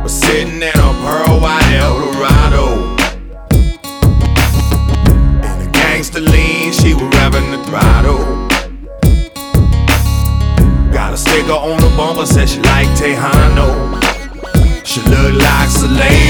was sitting in a pearl white Eldorado. In a gangster lean, she was revving the throttle. Got a sticker on the bumper, said she like Tejano. She looked like Soleil